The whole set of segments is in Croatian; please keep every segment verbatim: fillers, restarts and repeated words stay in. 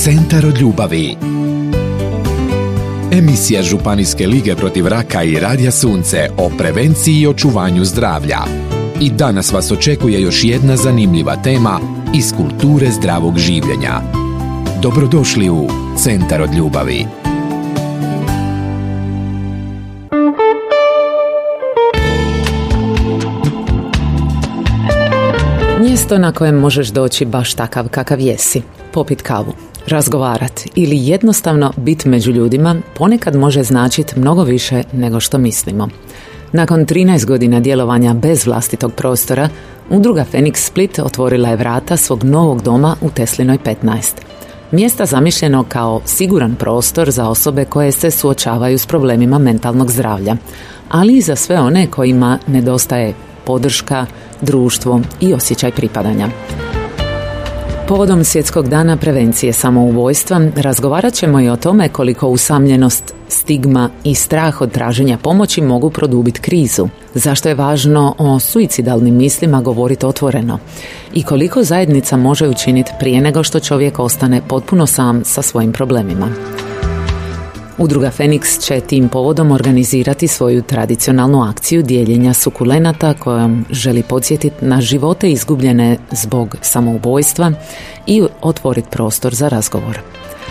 Centar od ljubavi. Emisija Županijske lige protiv raka i Radija Sunce o prevenciji i očuvanju zdravlja. I danas vas očekuje još jedna zanimljiva tema iz kulture zdravog življenja. Dobrodošli u Centar od ljubavi. Mjesto na kojem možeš doći baš takav kakav jesi, popit kavu, razgovarat ili jednostavno biti među ljudima ponekad može značiti mnogo više nego što mislimo. Nakon trinaest godina djelovanja bez vlastitog prostora, udruga Fenix Split otvorila je vrata svog novog doma u Teslinoj petnaest. Mjesta zamišljeno kao siguran prostor za osobe koje se suočavaju s problemima mentalnog zdravlja, ali i za sve one kojima nedostaje podrška, društvo i osjećaj pripadanja. Povodom Svjetskog dana prevencije samoubojstva razgovarat ćemo i o tome koliko usamljenost, stigma i strah od traženja pomoći mogu produbiti krizu, zašto je važno o suicidalnim mislima govoriti otvoreno i koliko zajednica može učiniti prije nego što čovjek ostane potpuno sam sa svojim problemima. Udruga Fenix će tim povodom organizirati svoju tradicionalnu akciju dijeljenja sukulenata kojom želi podsjetiti na živote izgubljene zbog samoubojstva i otvoriti prostor za razgovor.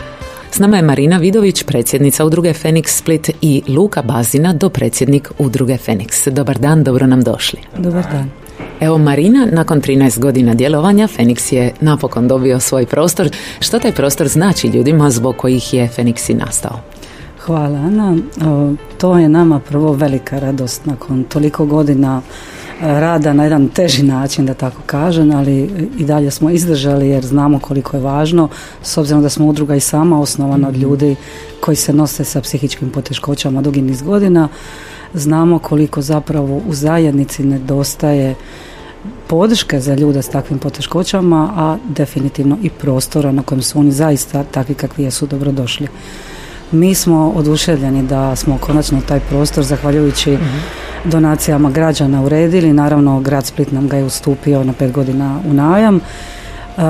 S nama je Marina Vidović, predsjednica udruge Fenix Split, i Luka Bazina, dopredsjednik udruge Fenix. Dobar dan, dobro nam došli. Dobar dan. Evo Marina, nakon trinaest godina djelovanja Fenix je napokon dobio svoj prostor. Što taj prostor znači ljudima zbog kojih je Fenix i nastao? Hvala Ana. To je nama prvo velika radost nakon toliko godina rada na jedan teži način, da tako kažem, ali i dalje smo izdržali jer znamo koliko je važno, s obzirom da smo udruga i sama osnovana od ljudi koji se nose sa psihičkim poteškoćama dugi niz godina. Znamo koliko zapravo u zajednici nedostaje podrške za ljude s takvim poteškoćama, a definitivno i prostora na kojem su oni zaista takvi kakvi jesu dobrodošli. Mi smo oduševljeni da smo konačno taj prostor, zahvaljujući mm-hmm. donacijama građana, uredili. Naravno, grad Split nam ga je ustupio na pet godina u najam uh,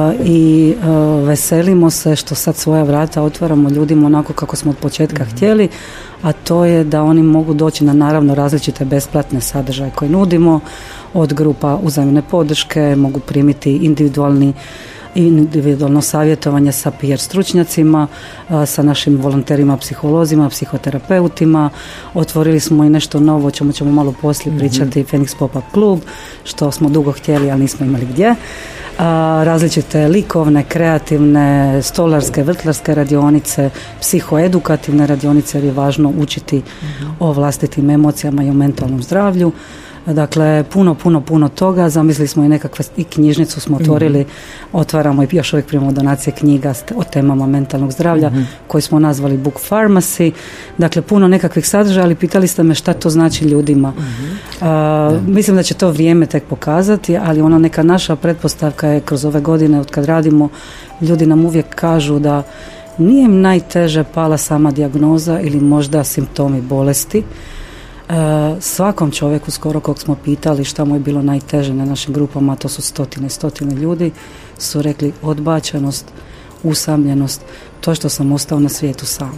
i uh, veselimo se što sad svoja vrata otvaramo ljudima onako kako smo od početka mm-hmm. htjeli, a to je da oni mogu doći na naravno različite besplatne sadržaje koje nudimo, od grupa uzajamne podrške, mogu primiti individualni individualno savjetovanje sa peer stručnjacima, sa našim volonterima, psiholozima, psihoterapeutima. Otvorili smo i nešto novo, o čemu ćemo malo poslije pričati, mm-hmm. Fenix Pop-up klub, što smo dugo htjeli, ali nismo imali gdje. A, različite likovne, kreativne, stolarske, vrtlarske radionice, psihoedukativne radionice, jer je važno učiti mm-hmm. o vlastitim emocijama i o mentalnom zdravlju. Dakle, puno, puno, puno toga. Zamislili smo i nekakve i knjižnicu smo otvorili, mm-hmm. otvaramo i još uvijek primamo donacije knjiga o temama mentalnog zdravlja, mm-hmm. koji smo nazvali Book Pharmacy. Dakle, puno nekakvih sadržaja, ali pitali ste me šta to znači ljudima. Mm-hmm. A, mislim da će to vrijeme tek pokazati, ali ona neka naša pretpostavka je kroz ove godine od kad radimo, ljudi nam uvijek kažu da nije im najteže pala sama dijagnoza ili možda simptomi bolesti. Uh, svakom čovjeku skoro kog smo pitali šta mu je bilo najteže na našim grupama, to su stotine i stotine ljudi, su rekli odbačenost, usamljenost, to što sam ostao na svijetu sam.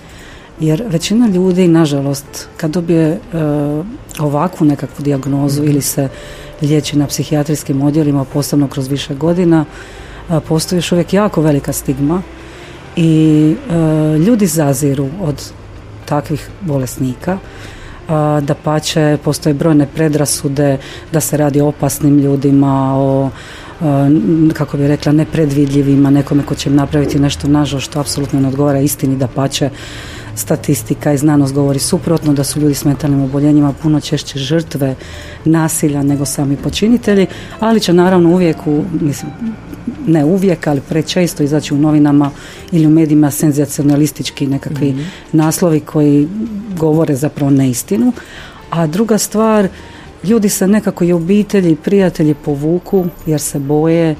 Jer većina ljudi, nažalost, kad dobije uh, ovakvu nekakvu dijagnozu ili se liječi na psihijatrijskim odjelima, posebno kroz više godina, uh, postoji još uvijek jako velika stigma i uh, ljudi zaziru od takvih bolesnika. Da pače, postoje brojne predrasude da se radi o opasnim ljudima, o, kako bi rekla, nepredvidljivima, nekome ko će im napraviti nešto nažalost što apsolutno ne odgovara istini. Da pače, statistika i znanost govori suprotno, da su ljudi s mentalnim oboljenjima puno češće žrtve nasilja nego sami počinitelji, ali će naravno uvijek, u, mislim, ne uvijek, ali prečesto izaći u novinama ili u medijima senzacionalistički nekakvi mm-hmm. naslovi koji govore zapravo neistinu. A druga stvar, ljudi se nekako i obitelji i prijatelji povuku jer se boje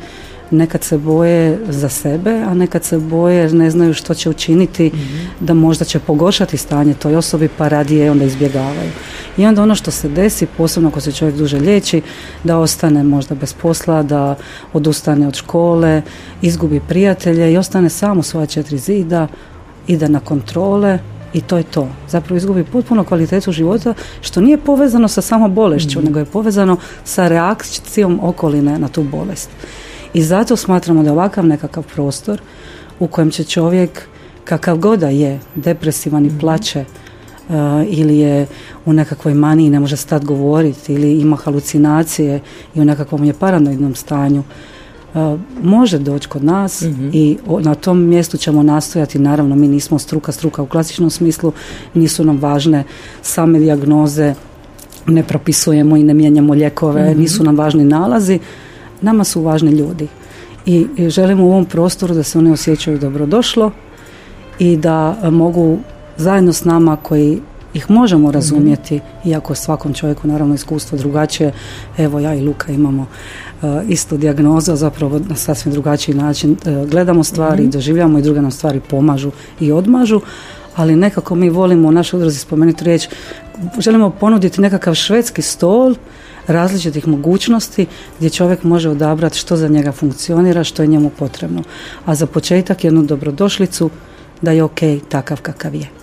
nekad se boje za sebe, a nekad se boje jer ne znaju što će učiniti, mm-hmm. da možda će pogoršati stanje toj osobi, pa radije onda izbjegavaju. I onda ono što se desi, posebno ako se čovjek duže liječi, da ostane možda bez posla, da odustane od škole, izgubi prijatelje i ostane sam u svoja četiri zida, ide na kontrole i to je to. Zapravo izgubi potpuno kvalitetu života, što nije povezano sa samo bolešću, mm-hmm. nego je povezano sa reakcijom okoline na tu bolest. I zato smatramo da ovakav nekakav prostor u kojem će čovjek, kakav god da je, depresivan i plaće, uh, ili je u nekakvoj maniji, ne može stati govoriti, ili ima halucinacije i u nekakvom je paranoidnom stanju, Uh, može doći kod nas, mm-hmm. i o, na tom mjestu ćemo nastojati, naravno mi nismo struka, struka u klasičnom smislu, nisu nam važne same dijagnoze, ne propisujemo i ne mijenjamo lijekove, mm-hmm. nisu nam važni nalazi, nama su važni ljudi i, i želimo u ovom prostoru da se oni osjećaju dobrodošlo i da uh, mogu zajedno s nama koji ih možemo razumjeti, mm-hmm. iako svakom čovjeku naravno iskustvo drugačije. Evo ja i Luka imamo uh, istu dijagnozu, zapravo na sasvim drugačiji način uh, gledamo stvari, mm-hmm. doživljamo i druge nam stvari pomažu i odmažu, ali nekako mi volimo u našoj udruzi spomenuti riječ, želimo ponuditi nekakav švedski stol različitih mogućnosti gdje čovjek može odabrati što za njega funkcionira, što je njemu potrebno. A za početak jednu dobrodošlicu da je ok takav kakav je.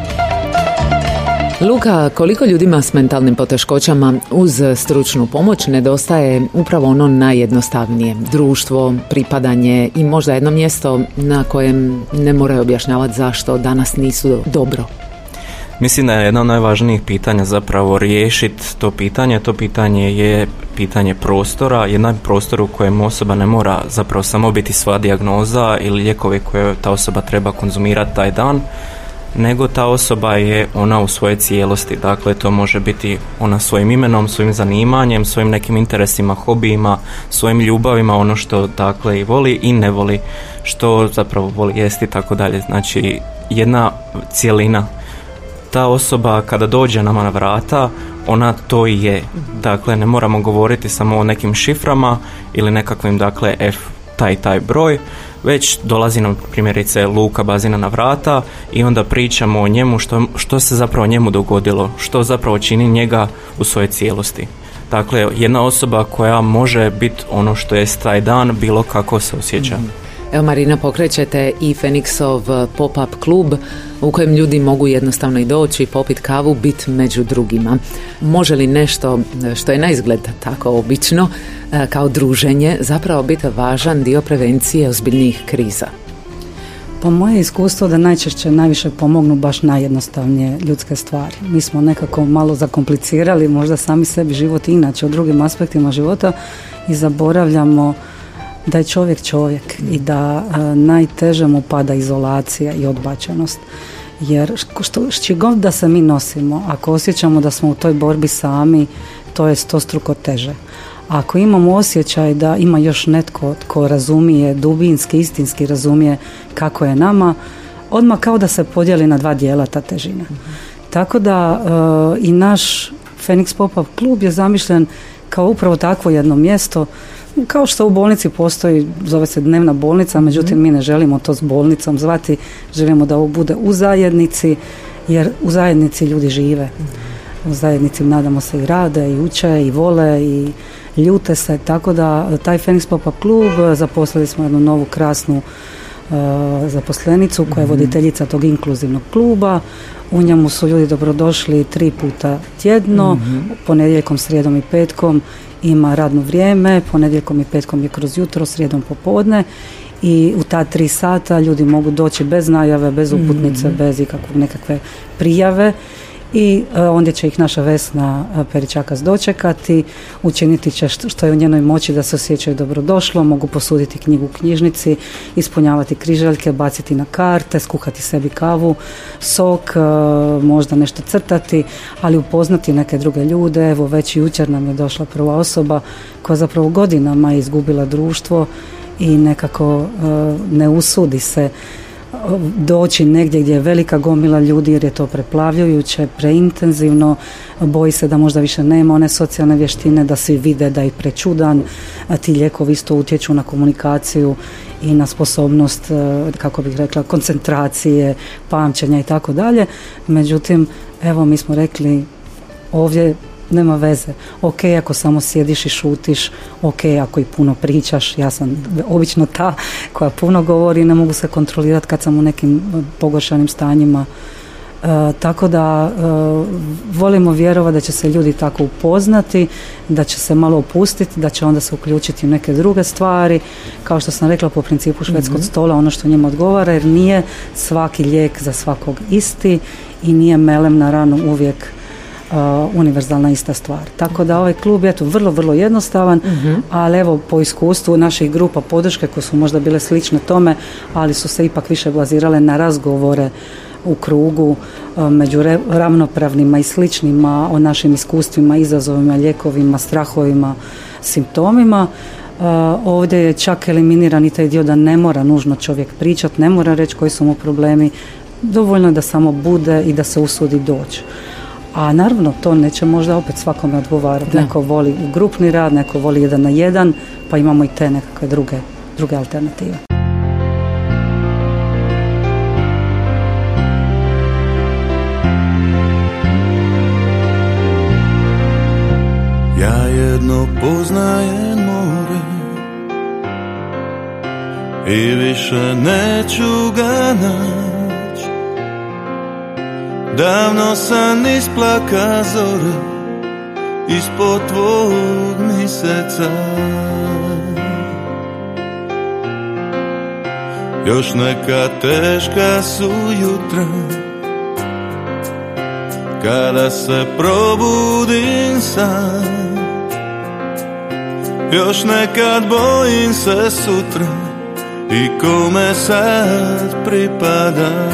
Luka, koliko ljudima s mentalnim poteškoćama uz stručnu pomoć nedostaje upravo ono najjednostavnije, društvo, pripadanje i možda jedno mjesto na kojem ne moraju objašnjavati zašto danas nisu dobro? Mislim da je jedno od najvažnijih pitanja zapravo riješiti to pitanje. To pitanje je pitanje prostora, jedan prostor u kojem osoba ne mora zapravo samo biti sva dijagnoza ili lijekove koje ta osoba treba konzumirati taj dan, nego ta osoba je ona u svojoj cijelosti. Dakle, to može biti ona svojim imenom, svojim zanimanjem, svojim nekim interesima, hobijima, svojim ljubavima, ono što dakle i voli i ne voli, što zapravo voli jesti i tako dalje. Znači, jedna cijelina. Ta osoba kada dođe nama na vrata, ona to i je. Dakle, ne moramo govoriti samo o nekim šiframa ili nekakvim, dakle, F taj taj broj, već dolazi nam primjerice Luka Bazina na vrata i onda pričamo o njemu, što, što se zapravo njemu dogodilo, što zapravo čini njega u svojoj cijelosti. Dakle, jedna osoba koja može biti ono što je taj dan, bilo kako se osjeća. Mm. Evo, Marina, pokrećete i Feniksov pop-up klub u kojem ljudi mogu jednostavno i doći, popiti kavu, biti među drugima. Može li nešto što je na izgled tako obično kao druženje zapravo biti važan dio prevencije ozbiljnijih kriza? Po moje iskustvo da najčešće najviše pomognu baš najjednostavnije ljudske stvari. Mi smo nekako malo zakomplicirali možda sami sebi život inače u drugim aspektima života i zaboravljamo da je čovjek čovjek i da a, najteže mu pada izolacija i odbačenost. Jer što, što god da se mi nosimo, ako osjećamo da smo u toj borbi sami, to je stostruko teže. Ako imamo osjećaj da ima još netko tko razumije, dubinski, istinski razumije kako je nama, odmah kao da se podijeli na dva dijela ta težina. Mm-hmm. Tako da uh, i naš Feniks Pop-up klub je zamišljen kao upravo takvo jedno mjesto, kao što u bolnici postoji, zove se dnevna bolnica, međutim mi ne želimo to s bolnicom zvati, želimo da ovo bude u zajednici, jer u zajednici ljudi žive. U zajednici nadamo se i rade, i uče, i vole, i ljute se, tako da taj Feniks Pop-up klub, zaposlili smo jednu novu krasnu uh, zaposlenicu koja je voditeljica tog inkluzivnog kluba. U njemu su ljudi dobrodošli tri puta tjedno, mm-hmm. ponedjeljkom, srijedom i petkom ima radno vrijeme, ponedjeljkom i petkom je kroz jutro, srijedom popodne i u ta tri sata ljudi mogu doći bez najave, bez uputnice, mm-hmm. bez ikakve nekakve prijave i uh, onda će ih naša Vesna Peričakas dočekati, učiniti će što, što je u njenoj moći da se osjećaju dobrodošlo, mogu posuditi knjigu u knjižnici, ispunjavati križaljke, baciti na karte, skuhati sebi kavu, sok, uh, možda nešto crtati, ali upoznati neke druge ljude. Evo već jučer nam je došla prva osoba koja zapravo godinama je izgubila društvo i nekako uh, ne usudi se doći negdje gdje je velika gomila ljudi jer je to preplavljujuće, preintenzivno, boji se da možda više nema one socijalne vještine, da svi vide da je prečudan, a ti lijekovi isto utječu na komunikaciju i na sposobnost, kako bih rekla, koncentracije, pamćenja i tako dalje. Međutim, evo mi smo rekli ovdje nema veze. Ok, ako samo sjediš i šutiš, ok, ako i puno pričaš, ja sam obično ta koja puno govori, ne mogu se kontrolirati kad sam u nekim pogoršanim stanjima. E, tako da e, volimo vjerovati da će se ljudi tako upoznati, da će se malo opustiti, da će onda se uključiti u neke druge stvari, kao što sam rekla po principu švedskog mm-hmm. stola, ono što njima odgovara, jer nije svaki lijek za svakog isti i nije melem na ranu uvijek Uh, univerzalna ista stvar. Tako da ovaj klub je tu vrlo, vrlo jednostavan, mm-hmm. ali evo po iskustvu naših grupa podrške koje su možda bile slične tome, ali su se ipak više bazirale na razgovore u krugu uh, među re- ravnopravnima i sličnima o našim iskustvima, izazovima, lijekovima, strahovima, simptomima. Uh, ovdje je čak eliminiran i taj dio da ne mora nužno čovjek pričati, ne mora reći koji su mu problemi, dovoljno je da samo bude i da se usudi doći. A naravno, to neće možda opet svakome odgovarati. Da. Neko voli grupni rad, neko voli jedan na jedan, pa imamo i te nekakve druge, druge alternative. Ja jedno poznajem more i više neću ga naći. Davno sam isplaka zore ispod tvog mjeseca. Još neka teška su jutra kada se probudim sam. Još nekad bojim se sutra i kome sad pripada.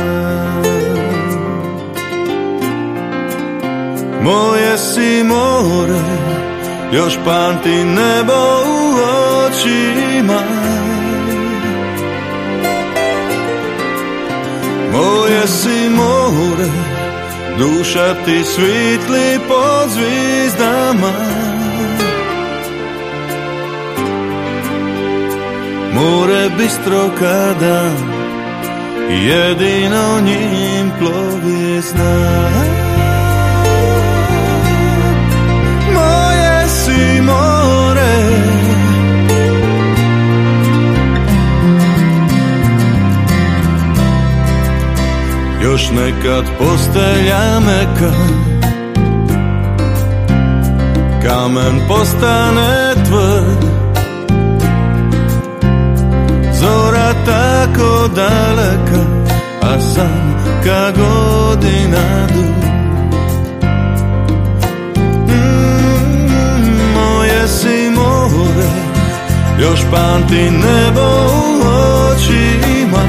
Moje si more, još pamti nebo u očima. Moje si more, duša ti svitli pod zvizdama. More bistro kada jedino njim plovi znak. Si more, još nekad postelja meka, kamen postane tvrd, zora tako daleka, a sam ka godina dug. Si more, još pamti nebo u očima.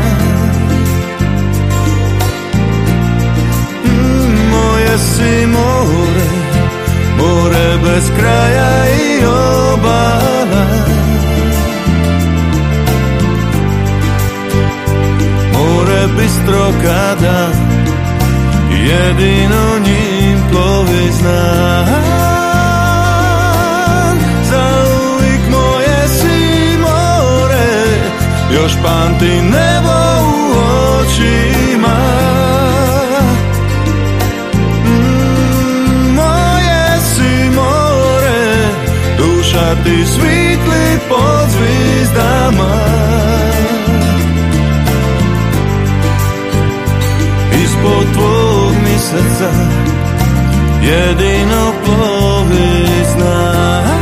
Mm, moje si more, more bez kraja i obala. More bistro kada jedino njim plovi znak. Još pamti nebo u očima. Mm, moje si more, duša ti svitli pod zvizdama. Ispod tvog mjeseca jedino plovi znak.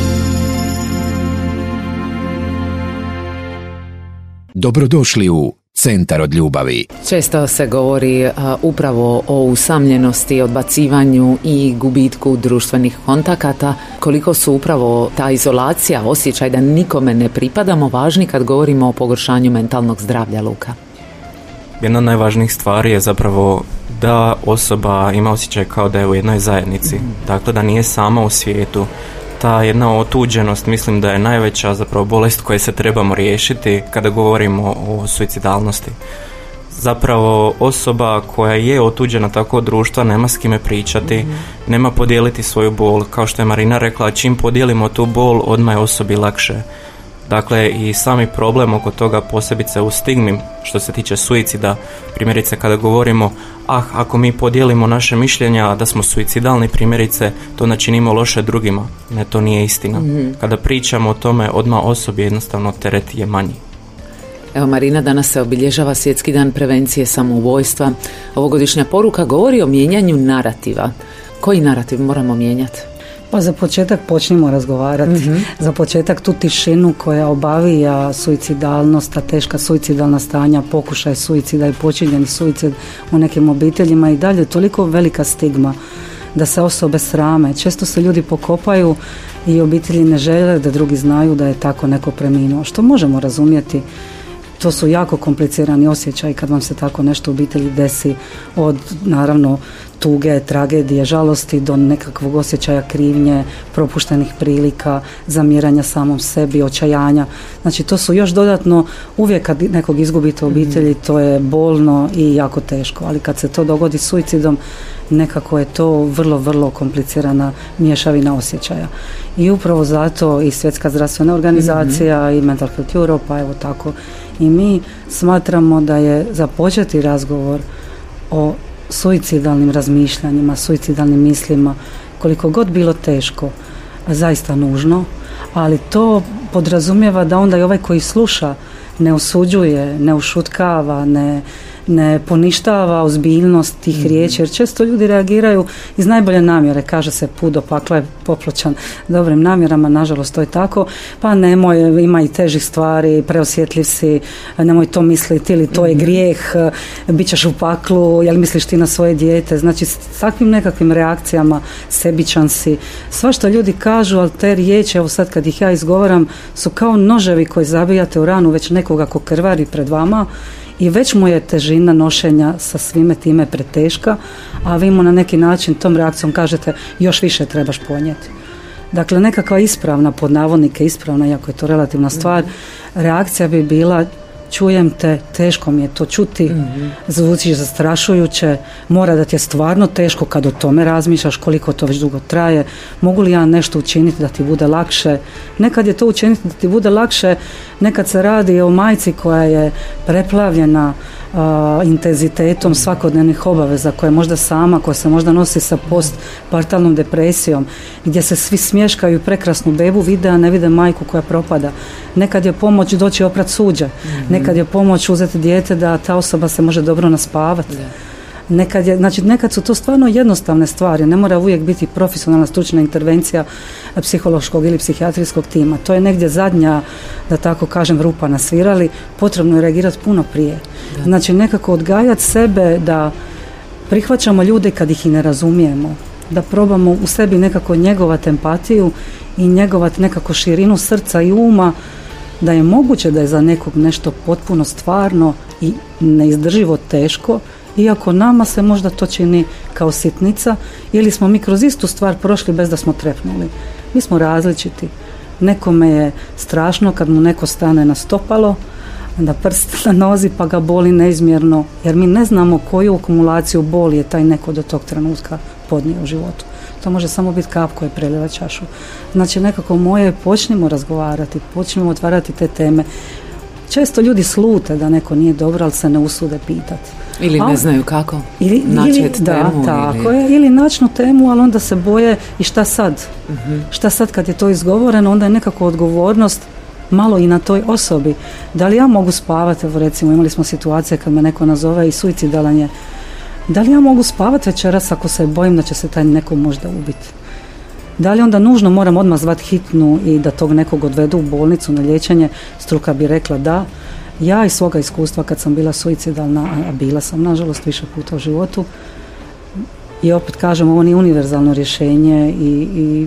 Dobrodošli u centar od ljubavi. Često se govori a, upravo o usamljenosti, odbacivanju i gubitku društvenih kontakata. Koliko su upravo ta izolacija, osjećaj da nikome ne pripadamo važni kad govorimo o pogoršanju mentalnog zdravlja, Luka? Jedna od najvažnijih stvari je zapravo da osoba ima osjećaj kao da je u jednoj zajednici. Mm. Dakle, da nije sama u svijetu. Ta jedna otuđenost mislim da je najveća zapravo bolest koje se trebamo riješiti kada govorimo o suicidalnosti. Zapravo osoba koja je otuđena tako od društva nema s kime pričati, mm. nema podijeliti svoju bol. Kao što je Marina rekla, čim podijelimo tu bol, odmah je osobi lakše. Dakle, i sami problem oko toga, posebice u stigmi što se tiče suicida, primjerice kada govorimo, ah, ako mi podijelimo naše mišljenja da smo suicidalni, primjerice, to načinimo loše drugima. Ne, to nije istina. Mm-hmm. Kada pričamo o tome, odmah osobi jednostavno teret je manji. Evo, Marina, danas se obilježava Svjetski dan prevencije samoubojstva. Ovogodišnja poruka govori o mijenjanju narativa. Koji narativ moramo mijenjati? Pa za početak počnimo razgovarati. Mm-hmm. Za početak tu tišinu koja obavija suicidalnost, ta teška suicidalna stanja, pokušaj suicida i počinjeni suicid u nekim obiteljima i dalje toliko velika stigma da se osobe srame. Često se ljudi pokopaju i obitelji ne žele da drugi znaju da je tako neko preminuo, što možemo razumjeti. To su jako komplicirani osjećaji kad vam se tako nešto u obitelji desi, od naravno tuge, tragedije, žalosti do nekakvog osjećaja krivnje, propuštenih prilika, zamjeranja samom sebi, očajanja. Znači to su još dodatno, uvijek kad nekog izgubite u obitelji, to je bolno i jako teško, ali kad se to dogodi suicidom, nekako je to vrlo, vrlo komplicirana mješavina osjećaja. I upravo zato i Svjetska zdravstvena organizacija mm-hmm. i Mental Health Europe, pa evo tako i mi smatramo da je započeti razgovor o suicidalnim razmišljanjima, suicidalnim mislima, koliko god bilo teško, zaista nužno, ali to podrazumijeva da onda i ovaj koji sluša ne osuđuje, ne ušutkava, ne, ne poništava ozbiljnost tih mm-hmm. riječi, jer često ljudi reagiraju iz najbolje namjere, kaže se put do pakla je popločan dobrim namjerama, nažalost to je tako, pa nemoj, ima i težih stvari, preosjetljiv si, nemoj to misliti ili to je mm-hmm. grijeh, bit ćeš u paklu, jel misliš ti na svoje dijete, znači s takvim nekakvim reakcijama, sebičan si, svašta ljudi kažu, ali te riječi, evo sad kad ih ja izgovaram, su kao noževi koji zabijate u ranu već nekoga ko krvari pred vama i već mu je težina nošenja sa svime time preteška, a vi mu na neki način tom reakcijom kažete još više trebaš ponijeti. Dakle, nekakva ispravna, pod navodnike ispravna, iako je to relativna stvar, reakcija bi bila čujem te, teško mi je to čuti, mm-hmm. zvuči zastrašujuće, mora da ti je stvarno teško kad o tome razmišljaš, koliko to već dugo traje, mogu li ja nešto učiniti da ti bude lakše. Nekad je to učiniti da ti bude lakše, nekad se radi o majci koja je preplavljena uh, intenzitetom svakodnevnih obaveza, koja je možda sama, koja se možda nosi sa postpartalnom depresijom, gdje se svi smješkaju prekrasnu bebu, vide, a ne vide majku koja propada. Nekad je pomoć doći oprat suđe, mm-hmm. nekad je pomoć uzeti dijete da ta osoba se može dobro naspavati. Yeah. Nekad je, znači nekad su to stvarno jednostavne stvari, ne mora uvijek biti profesionalna stručna intervencija psihološkog ili psihijatrijskog tima. To je negdje zadnja, da tako kažem, rupa na svirali, potrebno je reagirati puno prije. Da. Znači nekako odgajati sebe da prihvaćamo ljude kad ih i ne razumijemo, da probamo u sebi nekako njegovati empatiju i njegovati nekako širinu srca i uma, da je moguće da je za nekog nešto potpuno stvarno i neizdrživo teško, iako nama se možda to čini kao sitnica, ili smo mi kroz istu stvar prošli bez da smo trepnuli. Mi smo različiti. Nekome je strašno kad mu neko stane na stopalo, da prst na nozi pa ga boli neizmjerno, jer mi ne znamo koju akumulaciju boli je taj neko do tog trenutka podnio u životu. To može samo biti kap koja prelijeva čašu. Znači nekako moje je počnimo razgovarati, počnimo otvarati te teme. Često ljudi slute da neko nije dobro, ali se ne usude pitati. Ili ne znaju kako ili, načeti da, temu. Tako ili... je, ili načnu temu, ali onda se boje i šta sad? Uh-huh. Šta sad kad je to izgovoreno, onda je nekako odgovornost malo i na toj osobi. Da li ja mogu spavati, evo recimo imali smo situacije kad me neko nazove i suicidalan je. Da li ja mogu spavati večeras ako se bojim da će se taj neko možda ubiti? Da li onda nužno moram odmah zvati hitnu i da tog nekog odvedu u bolnicu na liječenje? Struka bi rekla da. Ja iz svoga iskustva kad sam bila suicidalna, a bila sam nažalost više puta u životu, i opet kažem, ovo nije univerzalno rješenje i, i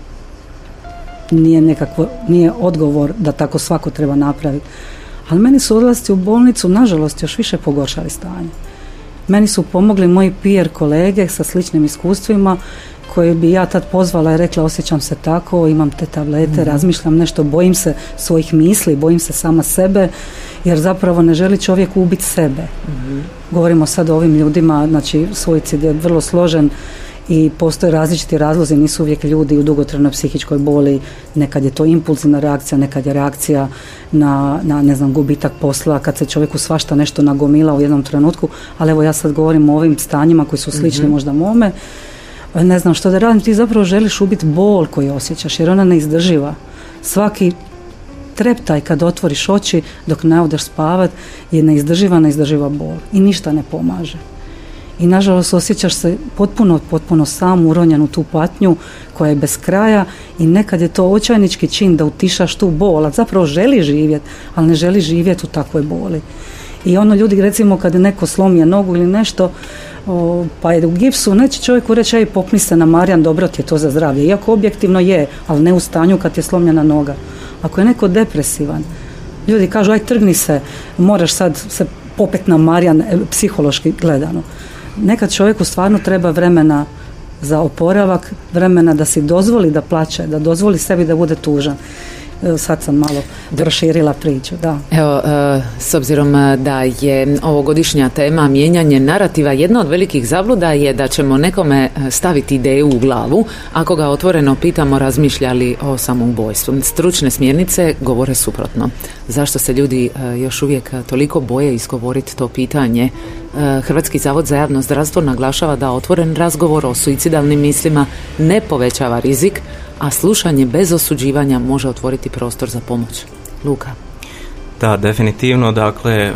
nije nekakvo, nije odgovor da tako svako treba napraviti. Ali meni su odlasci u bolnicu, nažalost, još više pogoršali stanje. Meni su pomogli moji peer kolege sa sličnim iskustvima, koje bi ja tad pozvala i rekla osjećam se tako, imam te tablete, mm-hmm. razmišljam nešto, bojim se svojih misli, bojim se sama sebe, jer zapravo ne želi čovjek ubiti sebe. Mm-hmm. Govorimo sad o ovim ljudima, znači suicid je vrlo složen i postoje različiti razlozi, nisu uvijek ljudi u dugotrajnoj psihičkoj boli, nekad je to impulzivna reakcija, nekad je reakcija na, na ne znam, gubitak posla, kad se čovjeku svašta nešto nagomila u jednom trenutku, ali evo ja sad govorim o ovim stanjima koji su slični mm-hmm. možda mome, ne znam što da radim, ti zapravo želiš ubiti bol koju osjećaš, jer ona neizdrživa. Svaki treptaj kad otvoriš oči dok ne odeš spavat je neizdrživa, neizdrživa bol i ništa ne pomaže. I nažalost osjećaš se potpuno, potpuno sam uronjen u tu patnju koja je bez kraja i nekad je to očajnički čin da utišaš tu bol, a zapravo želi živjeti, ali ne želi živjeti u takvoj boli. I ono ljudi, recimo kad je neko slomije nogu ili nešto, o, pa je u gipsu, neće čovjeku reći aj popni se na Marijan, dobro ti je to za zdravlje, iako objektivno je, ali ne u stanju kad je slomljena noga. Ako je neko depresivan, ljudi kažu aj trgni se, moraš sad se popet na Marijan, psihološki gledano. Nekad čovjeku stvarno treba vremena za oporavak, vremena da si dozvoli da plače, da dozvoli sebi da bude tužan. Sad sam malo proširila priču, da. Evo, s obzirom da je ovogodišnja tema mijenjanje narativa, jedna od velikih zabluda je da ćemo nekome staviti ideju u glavu ako ga otvoreno pitamo razmišlja li o samoubojstvu. Stručne smjernice govore suprotno. Zašto se ljudi još uvijek toliko boje izgovoriti to pitanje? Hrvatski zavod za javno zdravstvo naglašava da otvoren razgovor o suicidalnim mislima ne povećava rizik, a slušanje bez osuđivanja može otvoriti prostor za pomoć. Luka? Da, definitivno, dakle,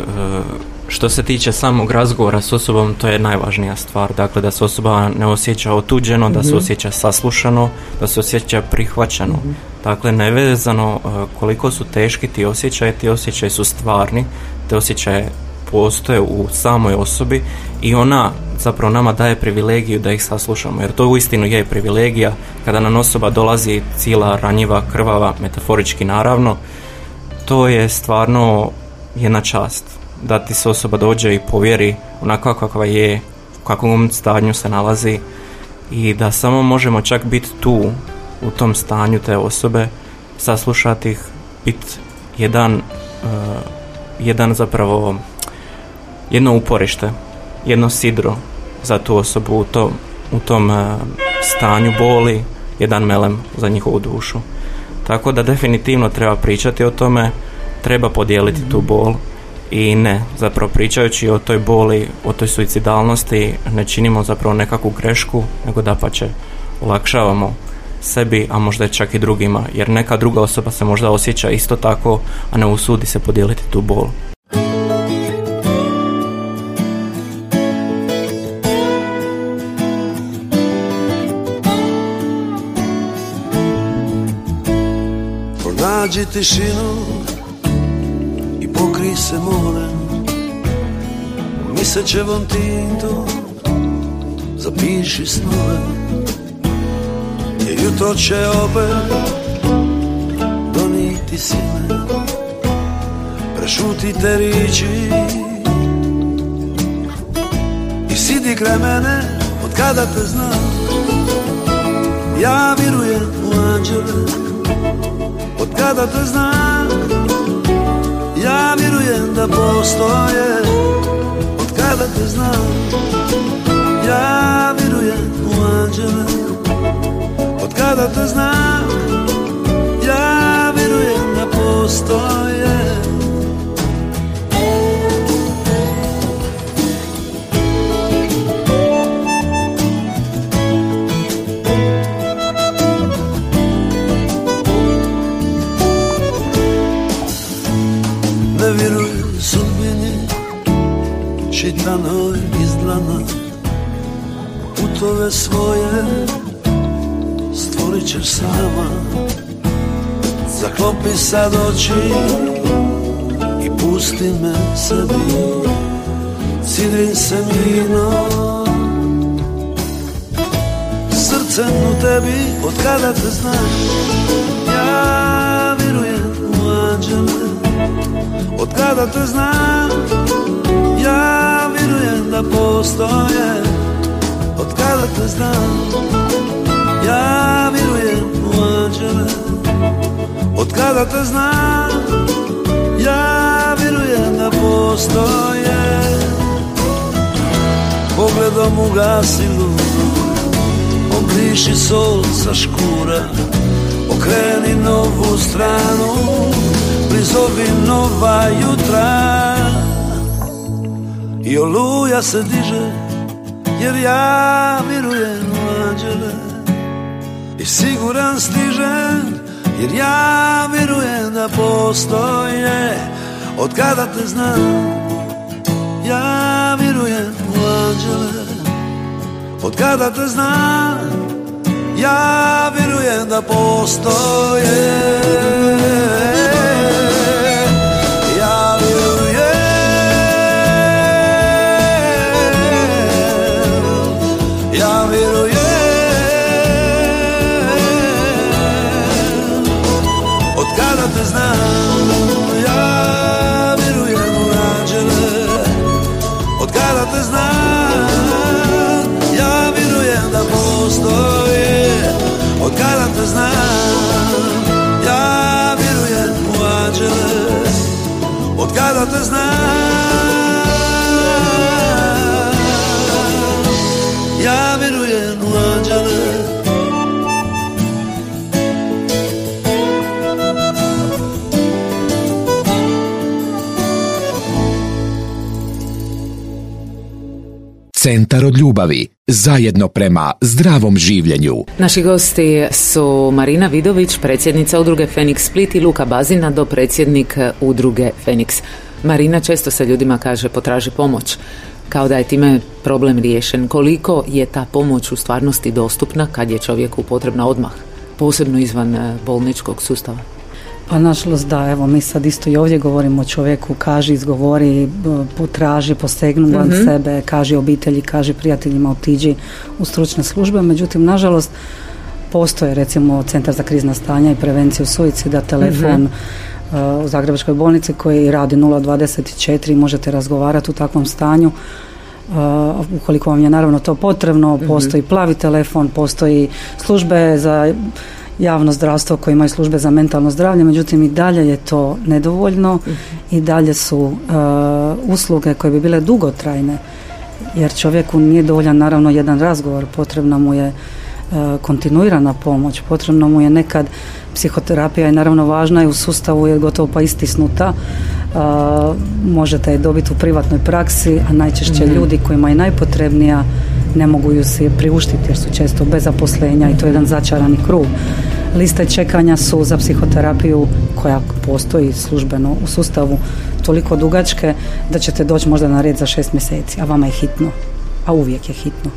što se tiče samog razgovora s osobom, to je najvažnija stvar, dakle, da se osoba ne osjeća otuđeno, mm-hmm. da se osjeća saslušano, da se osjeća prihvaćeno. Mm-hmm. Dakle, nevezano koliko su teški ti osjećaji, ti osjećaji su stvarni, te osjećaje postoje u samoj osobi i ona zapravo nama daje privilegiju da ih saslušamo, jer to uistinu je privilegija kada nam osoba dolazi cijela ranjiva, krvava, metaforički naravno, to je stvarno jedna čast da ti se osoba dođe i povjeri onako kakva je, u kakvom stanju se nalazi i da samo možemo čak biti tu u tom stanju te osobe, saslušati ih, biti jedan, uh, jedan zapravo jedno uporište, jedno sidro za tu osobu u tom, u tom uh, stanju boli, jedan melem za njihovu dušu. Tako da definitivno treba pričati o tome, treba podijeliti tu bol i ne, zapravo pričajući o toj boli, o toj suicidalnosti ne činimo zapravo nekakvu grešku, nego dapače olakšavamo sebi, a možda čak i drugima, jer neka druga osoba se možda osjeća isto tako, a ne usudi se podijeliti tu bol. Nađi tišinu i pokri se morem, mislećevom tintom zapiši snove, jer jutro će opet doniti sile, prešutite riči i sidi kraj mene od kada te znam. Ja vjerujem u anđele od kada te znam, ja vjerujem da postoje od kada te znam, ja vjerujem u anđele od kada te znam, ja vjerujem da postoje. Ne vjeruj sudbini čitanoj iz dlana, putove svoje stvorit ćeš sama. Zaklopi sad oči i pusti me sebi, sidri se mino. Srcem u tebi, od kada te znam, ja vjerujem u anđele. Od kada te znam, ja vjerujem da postoje. Od kada te znam, ja vjerujem u anđele. Od kada te znam, ja vjerujem da postoje. Pogledom ugasi ludu, obriši sol sa škura, okreni novu stranu, prizovi nova jutra. I oluja se diže, jer ja vjerujem u anđele. I siguran stižem, jer ja vjerujem da postoje. Od kada te znam, ja vjerujem u anđele. Od kada te znam, ja vjerujem da postoje. Ja vjerujem, ja vjerujem. Od kada te znam, ja vjerujem u anđele. Od kada te znam, ja vjerujem da postoje. Od kada te znam, ja vjerujem u anđele. Od kada te znam, ja vjerujem u anđele. Centar od ljubavi, zajedno prema zdravom življenju. Naši gosti su Marina Vidović, predsjednica udruge Feniks Split, i Luka Bazina, dopredsjednik udruge Feniks. Marina, često se ljudima kaže potraži pomoć, kao da je time problem riješen. Koliko je ta pomoć u stvarnosti dostupna kad je čovjeku potrebna odmah, posebno izvan bolničkog sustava? Pa nažalost da, evo mi sad isto i ovdje govorimo o čovjeku, kaži, izgovori, potraži, postegnu van mm-hmm. sebe, kaži obitelji, kaži prijateljima, otiđi u stručne službe. Međutim, nažalost, postoje recimo Centar za krizna stanja i prevenciju suicida, telefon mm-hmm. uh, u Zagrebačkoj bolnici koji radi nula dvadeset četiri, možete razgovarati u takvom stanju. Uh, ukoliko vam je naravno to potrebno, mm-hmm. postoji plavi telefon, postoji službe za javno zdravstvo koje imaju službe za mentalno zdravlje, međutim i dalje je to nedovoljno uh-huh. i dalje su uh, usluge koje bi bile dugotrajne, jer čovjeku nije dovoljan naravno jedan razgovor, potrebna mu je uh, kontinuirana pomoć, potrebno mu je nekad psihoterapija, je naravno važna i u sustavu je gotovo pa istisnuta, uh, možete je dobiti u privatnoj praksi, a najčešće uh-huh. ljudi kojima je najpotrebnija ne mogu ju se priuštiti jer su često bez zaposlenja i to je jedan začarani krug. Liste čekanja su za psihoterapiju koja postoji službeno u sustavu toliko dugačke da ćete doći možda na red za šest mjeseci, a vama je hitno, a uvijek je hitno.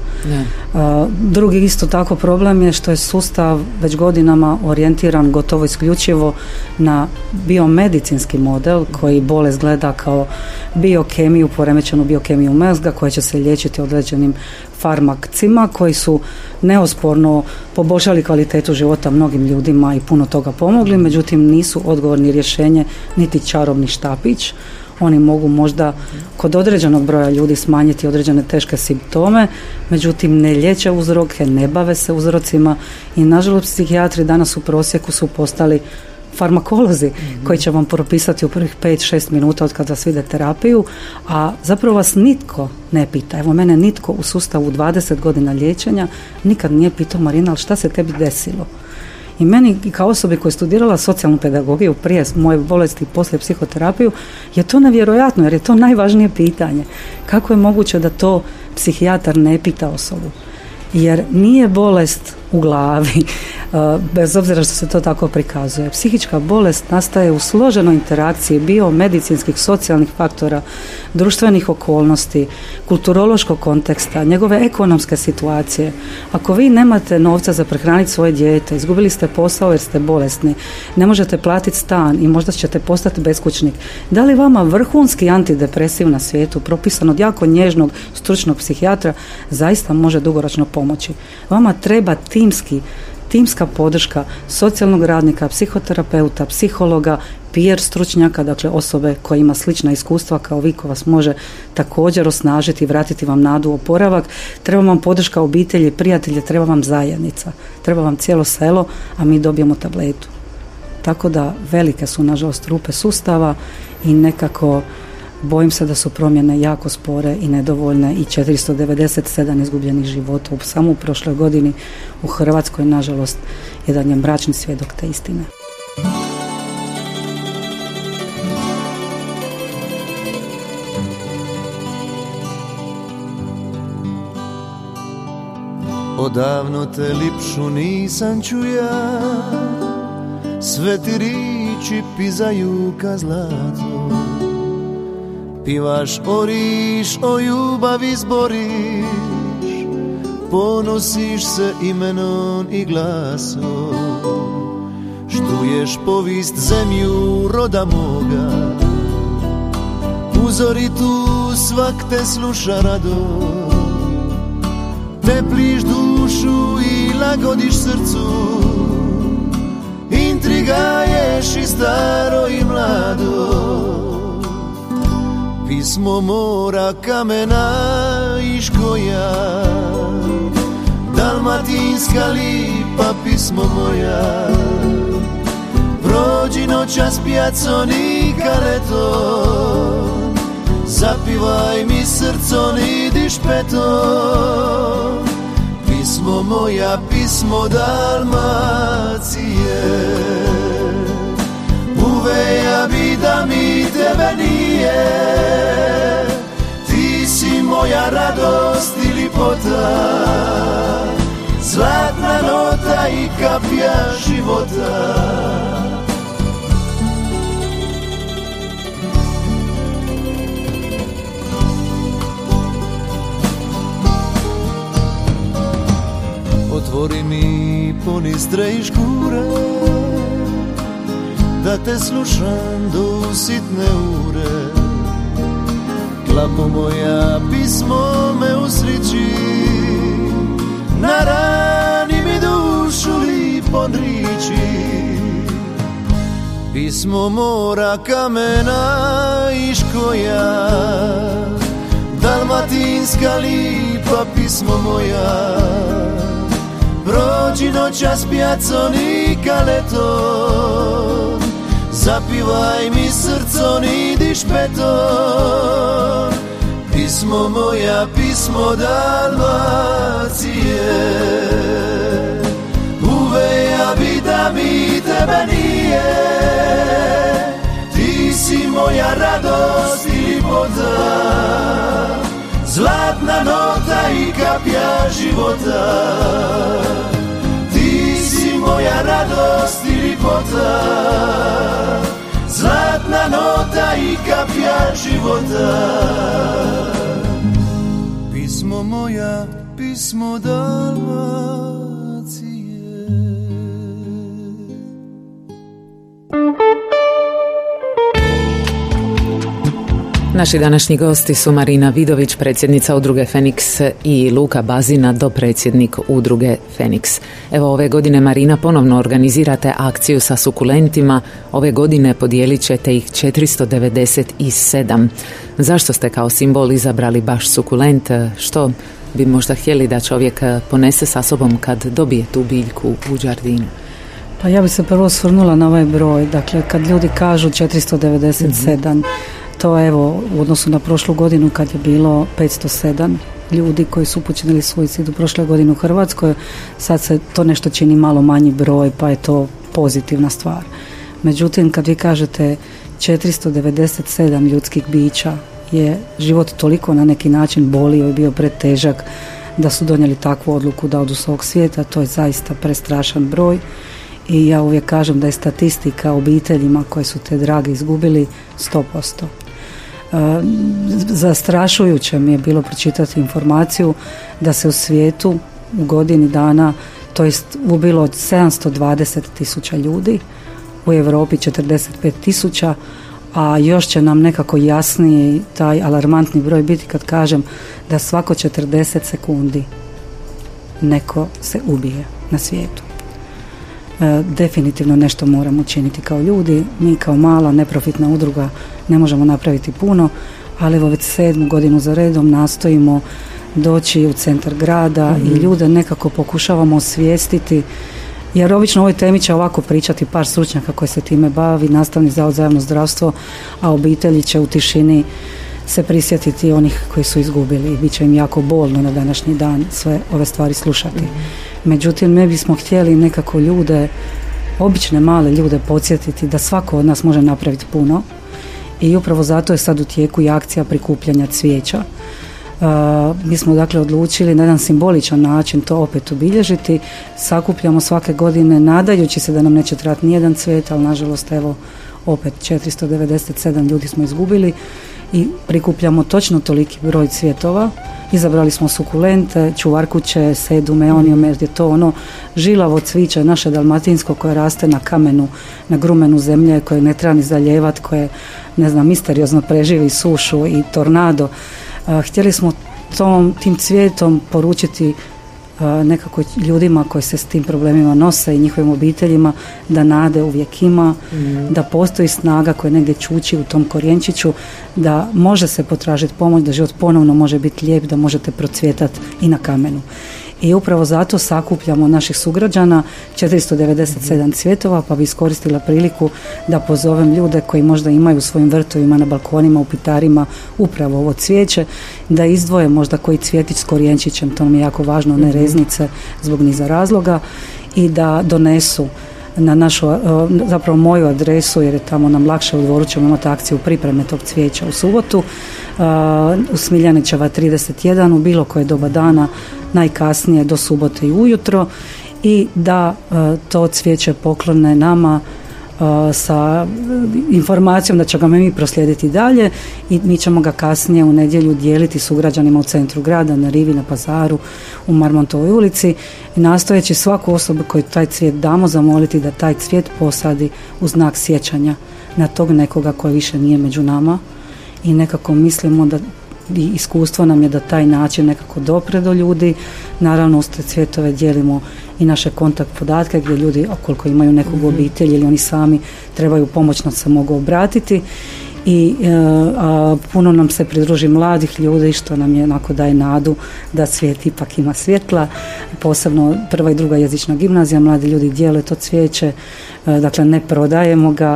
Uh, drugi isto tako problem je što je sustav već godinama orijentiran gotovo isključivo na biomedicinski model koji bolest gleda kao biokemiju, poremećenu biokemiju mozga koja će se liječiti određenim farmakcima koji su neosporno poboljšali kvalitetu života mnogim ljudima i puno toga pomogli, međutim nisu odgovorni rješenje niti čarobni štapić. Oni mogu možda kod određenog broja ljudi smanjiti određene teške simptome, međutim ne liječe uzroke, ne bave se uzrocima i nažalost psihijatri danas u prosjeku su postali farmakolozi mm-hmm. koji će vam propisati u prvih pet šest minuta od kada vas ide terapiju, a zapravo vas nitko ne pita. Evo mene nitko u sustavu dvadeset godina liječenja nikad nije pitao: Marina, ali šta se tebi desilo? I meni kao osobi koja je studirala socijalnu pedagogiju prije moje bolesti i poslije psihoterapiju je to nevjerojatno, jer je to najvažnije pitanje. Kako je moguće da to psihijatar ne pita osobu? Jer nije bolest u glavi, bez obzira što se to tako prikazuje. Psihička bolest nastaje u složenoj interakciji biomedicinskih, socijalnih faktora, društvenih okolnosti, kulturološkog konteksta, njegove ekonomske situacije. Ako vi nemate novca za prehraniti svoje dijete, izgubili ste posao jer ste bolesni, ne možete platiti stan i možda ćete postati beskućnik, da li vama vrhunski antidepresiv na svijetu, propisan od jako nježnog stručnog psihijatra, zaista može dugoročno pomoći? Vama treba timski timska podrška socijalnog radnika, psihoterapeuta, psihologa, peer stručnjaka, dakle osobe koja ima slična iskustva kao vi, ko vas može također osnažiti i vratiti vam nadu, oporavak. Treba vam podrška obitelji, prijatelje, treba vam zajednica, treba vam cijelo selo, a mi dobijemo tabletu. Tako da velike su nažalost rupe sustava i nekako bojim se da su promjene jako spore i nedovoljne i četiristo devedeset sedam izgubljenih života samo u prošloj godini u Hrvatskoj, nažalost, jedan je mračni svjedok te istine. Odavno te lipšu nisam čuja, sve ti riči pizaju ka zlato. Pivaš, oriš, o ljubavi zboriš, ponosiš se imenom i glasom. Štuješ povist zemlju roda moga, uzoritu svak te sluša rado. Tepliš dušu i lagodiš srcu, intrigaješ i staro i mlado. Pismo mora, kamena i škoja, dalmatinska lipa, pismo moja. Prođi noćas pjacon i kaleton, zapivaj mi srcon i dišpeton. Pismo moja, pismo Dalmacije, uveja bi da mi tebe nije. Ti si moja radost i lipota, zlatna nota i kapija života. Otvori mi ponistre i škure, da te slušam do sitne ure. Klapo moja, pismo me usriči, na rani mi dušu lipon riči. Pismo mora, kamena i škoja, dalmatinska lipa, pismo moja. Prođi noćas pjacon i kaleton, zapivaj mi srcon i dišpeton. Pismo moja, pismo Dalmacije, uveja bi da mi tebe nije. Ti si moja radost i lipota, zlatna nota i kapija života. Ti si moja radost i lipota, zlatna nota i kapija života. Pismo moja, pismo Dalmacije. Naši današnji gosti su Marina Vidović, predsjednica udruge Feniks, i Luka Bazina, dopredsjednik udruge Feniks. Evo, ove godine, Marina, ponovno organizirate akciju sa sukulentima. Ove godine podijelit ćete ih četiristo devedeset sedam. Zašto ste kao simbol izabrali baš sukulent? Što bi možda htjeli da čovjek ponese sa sobom kad dobije tu biljku u đardinu? Pa ja bih se prvo osvrnula na ovaj broj. Dakle, kad ljudi kažu četiristo devedeset sedam, mm-hmm. to evo u odnosu na prošlu godinu kad je bilo petsto sedam ljudi koji su počinili suicid u prošle godine u Hrvatskoj, sad se to nešto čini malo manji broj, pa je to pozitivna stvar. Međutim, kad vi kažete četiristo devedeset sedam ljudskih bića je život toliko na neki način bolio i bio pretežak da su donijeli takvu odluku da odu s ovog svijeta. To je zaista prestrašan broj i ja uvijek kažem da je statistika obiteljima koje su te drage izgubili sto posto. Zastrašujuće mi je bilo pročitati informaciju da se u svijetu u godini dana, to jest ubilo od sedamsto dvadeset tisuća ljudi, u Europi četrdeset pet tisuća, a još će nam nekako jasniji taj alarmantni broj biti kad kažem da svako četrdeset sekundi neko se ubije na svijetu. E, definitivno nešto moramo učiniti kao ljudi. Mi kao mala neprofitna udruga ne možemo napraviti puno, ali evo već sedmu godinu za redom nastojimo doći u centar grada mm-hmm. i ljude nekako pokušavamo osvijestiti, jer obično o ovoj temi će ovako pričati par stručnjaka koji se time bavi, Nastavni zavod za javno zdravstvo, a obitelji će u tišini se prisjetiti onih koji su izgubili i bit će im jako bolno na današnji dan sve ove stvari slušati. Mm-hmm. Međutim, mi bismo htjeli nekako ljude, obične male ljude podsjetiti da svako od nas može napraviti puno i upravo zato je sad u tijeku i akcija prikupljanja cvijeća. Uh, mi smo dakle odlučili na jedan simboličan način to opet obilježiti. Sakupljamo svake godine nadajući se da nam neće trebati nijedan cvijet, ali nažalost evo opet četiristo devedeset sedam ljudi smo izgubili i prikupljamo točno toliki broj cvjetova. Izabrali smo sukulente, čuvarkuće, sedume, onijom, jer je to ono žilavo cviće naše dalmatinsko koje raste na kamenu, na grumenu zemlje, koje ne treba ni zaljevati, koje, ne znam, misteriozno preživi sušu i tornado. Uh, htjeli smo tom, tim cvijetom poručiti uh, nekako ljudima koji se s tim problemima nose i njihovim obiteljima da nade uvijek ima, mm. da postoji snaga koja negdje čuči u tom korijenčiću, da može se potražiti pomoć, da život ponovno može biti lijep, da možete procvjetati i na kamenu. I upravo zato sakupljamo naših sugrađana četiristo devedeset sedam cvjetova, pa bi iskoristila priliku da pozovem ljude koji možda imaju u svojim vrtovima, na balkonima, u pitarima upravo ovo cvijeće, da izdvoje možda koji cvjetić s korijenčićem, to nam je jako važno, ne reznice zbog niza razloga, i da donesu na našu, zapravo moju adresu, jer je tamo nam lakše, u Dvoru ćemo imati akciju pripreme tog cvijeća u subotu, u Smiljanićeva trideset jedan, u bilo koje doba dana, najkasnije do subote i ujutro, i da to cvijeće poklone nama sa informacijom da ćemo ga mi proslijediti dalje i mi ćemo ga kasnije u nedjelju dijeliti sugrađanima u centru grada, na rivi, na pazaru, u Marmontovoj ulici, i nastojeći svaku osobu koju taj cvijet damo zamoliti da taj cvijet posadi u znak sjećanja na tog nekoga koji više nije među nama, i nekako mislimo da i iskustvo nam je da taj način nekako dopre do ljudi. Naravno uz te cvjetove dijelimo i naše kontakt podatke gdje ljudi, koliko imaju nekog obitelji ili oni sami trebaju pomoć, nam se mogu obratiti, i a, puno nam se pridruži mladih ljudi, što nam je onako daje nadu da svijet ipak ima svjetla, posebno prva i druga jezična gimnazija, mladi ljudi dijele to cvijeće, a, dakle ne prodajemo ga,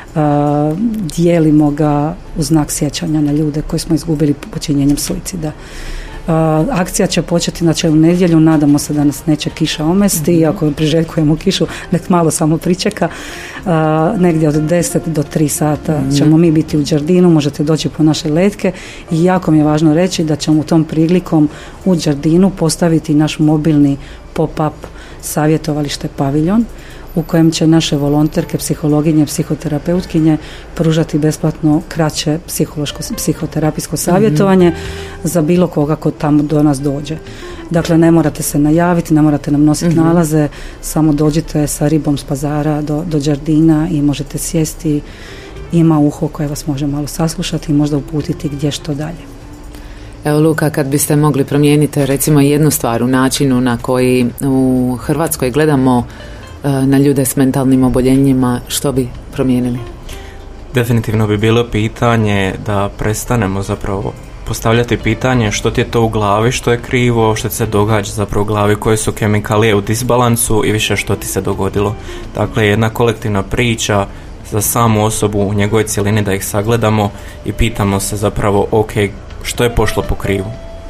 a, dijelimo ga u znak sjećanja na ljude koji smo izgubili počinjenjem suicida. Uh, akcija će početi, znači u nedjelju, nadamo se da nas neće kiša omesti, mm-hmm. ako priželjkujemo kišu, nek malo samo pričeka, uh, negdje od deset do tri sata mm-hmm. ćemo mi biti u Đardinu, možete doći po naše letke, i jako mi je važno reći da ćemo u tom prilikom u Đardinu postaviti naš mobilni pop-up savjetovalište paviljon, u kojem će naše volonterke, psihologinje, psihoterapeutkinje pružati besplatno kraće psihološko, psihoterapijsko savjetovanje mm-hmm. za bilo koga ko tamo do nas dođe. Dakle, ne morate se najaviti, ne morate nam nositi mm-hmm. nalaze, samo dođite sa ribom s pazara do, do Đardina i možete sjesti, ima uho koje vas može malo saslušati i možda uputiti gdje što dalje. Evo Luka, kad biste mogli promijeniti recimo jednu stvar u načinu na koji u Hrvatskoj gledamo na ljude s mentalnim oboljenjima, što bi promijenili? Definitivno bi bilo pitanje da prestanemo zapravo postavljati pitanje što ti je to u glavi, što je krivo, što ti se događa zapravo u glavi, koje su kemikalije u disbalansu i više što ti se dogodilo. Dakle, jedna kolektivna priča za samu osobu u njegovoj cjelini, da ih sagledamo i pitamo se zapravo ok, što je pošlo po krivu.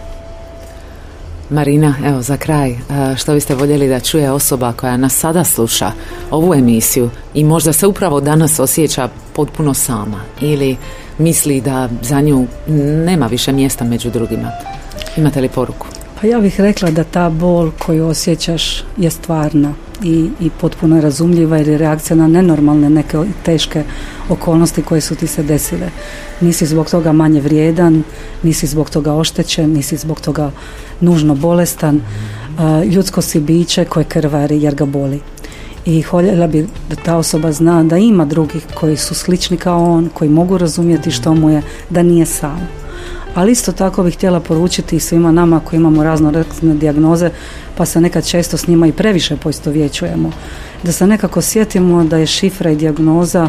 Marina, evo za kraj, što biste voljeli da čuje osoba koja nas sada sluša ovu emisiju i možda se upravo danas osjeća potpuno sama ili misli da za nju nema više mjesta među drugima? Imate li poruku? Pa Pa ja bih rekla da ta bol koju osjećaš je stvarna i, i potpuno razumljiva jer je reakcija na nenormalne neke teške okolnosti koje su ti se desile. Nisi zbog toga manje vrijedan, nisi zbog toga oštećen, nisi zbog toga nužno bolestan. Uh, ljudsko si biće koje krvari jer ga boli. I voljela bi da ta osoba zna da ima drugih koji su slični kao on, koji mogu razumjeti što mu je, da nije sam. Ali isto tako bih htjela poručiti svima nama koji imamo razno razne dijagnoze, pa se nekad često s njima i previše poistovjećujemo, da se nekako sjetimo da je šifra i dijagnoza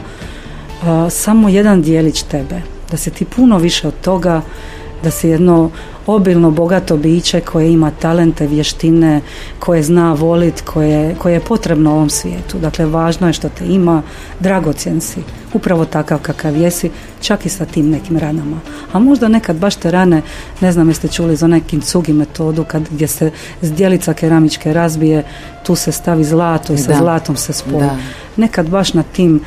a, samo jedan dijelić tebe, da si ti puno više od toga, da si jedno obilno, bogato biće koje ima talente, vještine, koje zna volit, koje, koje je potrebno ovom svijetu. Dakle, važno je što te ima, dragocjen si, upravo takav kakav jesi, čak i sa tim nekim ranama. A možda nekad baš te rane, ne znam jeste čuli za nekim cugi metodu, kad, gdje se zdjelica keramičke razbije, tu se stavi zlato i sa da. zlatom se spoji. Da. Nekad baš na tim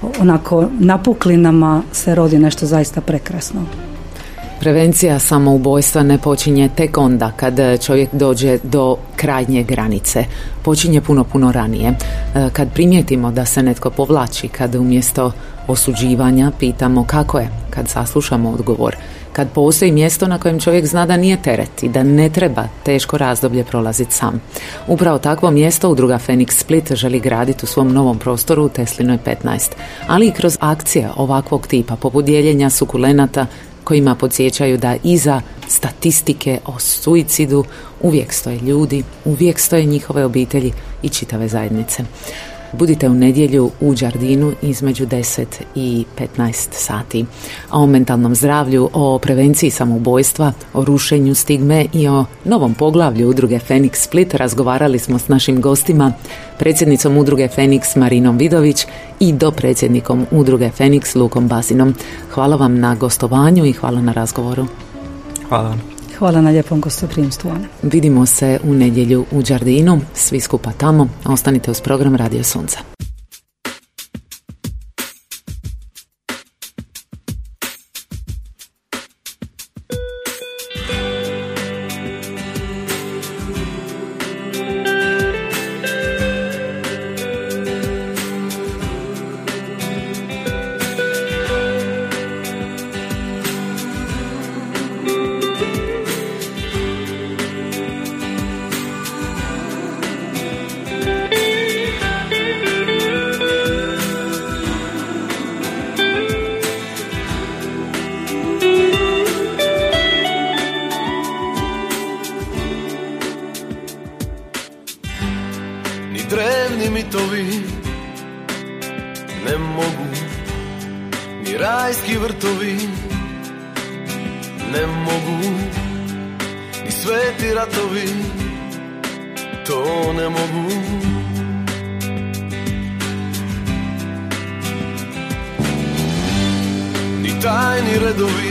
onako napuklinama se rodi nešto zaista prekrasno. Prevencija samoubojstva ne počinje tek onda kad čovjek dođe do krajnje granice. Počinje puno, puno ranije. Kad primijetimo da se netko povlači, kad umjesto osuđivanja pitamo kako je, kad saslušamo odgovor, kad postoji mjesto na kojem čovjek zna da nije teret i da ne treba teško razdoblje prolaziti sam. Upravo takvo mjesto udruga Feniks Split želi graditi u svom novom prostoru u Teslinoj petnaest, ali i kroz akcije ovakvog tipa, poput dijeljenja sukulenata kojima podsjećaju da iza statistike o suicidu uvijek stoje ljudi, uvijek stoje njihove obitelji i čitave zajednice. Budite u nedjelju u Đardinu između deset i petnaest sati. A o mentalnom zdravlju, o prevenciji samoubojstva, o rušenju stigme i o novom poglavlju udruge Feniks Split razgovarali smo s našim gostima, predsjednicom udruge Feniks Marinom Vidović i dopredsjednikom udruge Feniks Lukom Bazinom. Hvala vam na gostovanju i hvala na razgovoru. Hvala vam. Hvala na lijepom gostoprimstvu. Vidimo se u nedjelju u Đardinu, svi skupa tamo. Ostanite uz program Radio Sunca. Drevni mitovi ne mogu, ni rajski vrtovi ne mogu, ni sveti ratovi to ne mogu. Ni tajni redovi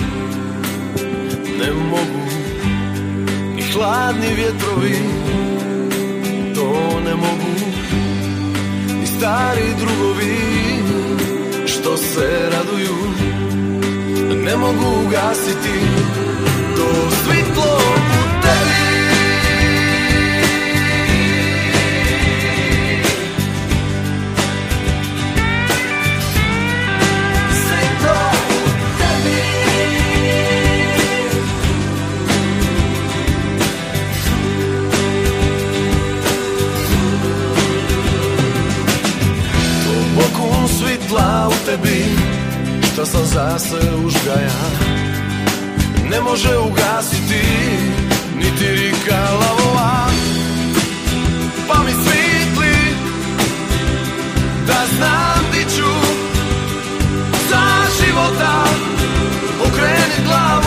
ne mogu, ni hladni vjetrovi to ne mogu, ni stari drugovi što se raduju ne mogu ugasiti to svitlo u tebi. Svitla u tebi, što sam zase užgaja, ne može ugasiti niti rika lavova. Pa mi svitli da znam di ću za života, okreni glavu.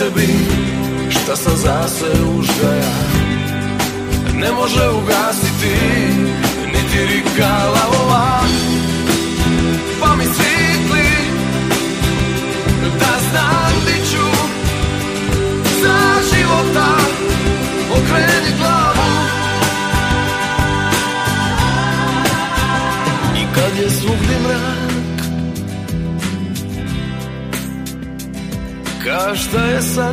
tebi šta sam za se užgaja ne može ugasiti niti rika lavova. Pa mi svitli da znam di ću za života okreni glavu. I kad je svugdje mrak, ka šta je sad,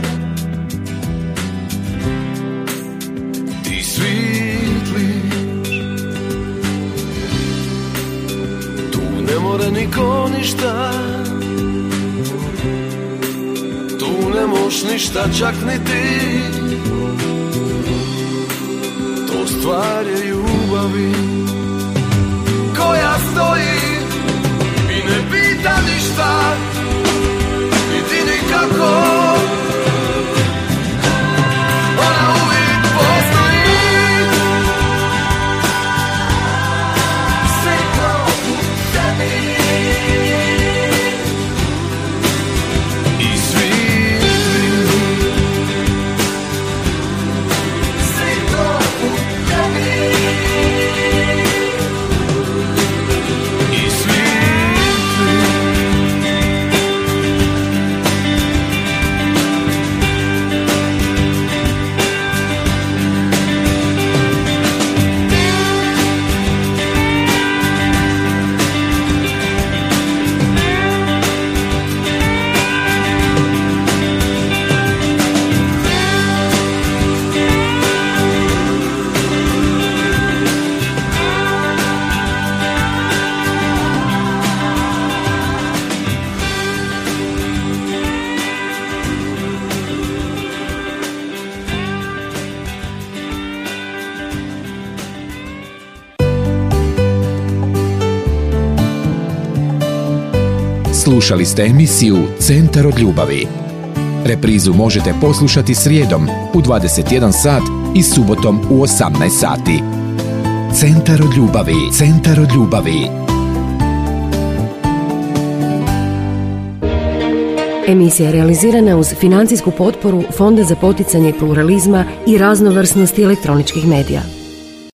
ti svitli, tu ne more niko ništa, tu ne moš ništa čak ni ti. To stvar je ljubavi koja stoji i ne pita ništa, niti nikako. Ona uvijek postoji, svikla u tebi i svitli, svikla u tebi i svitli. Slušali ste emisiju Centar od ljubavi. Reprizu možete poslušati srijedom u dvadeset jedan sat i subotom u osamnaest sati. Centar od ljubavi, Centar od ljubavi. Emisija je realizirana uz financijsku potporu Fonda za poticanje pluralizma i raznovrsnosti elektroničkih medija.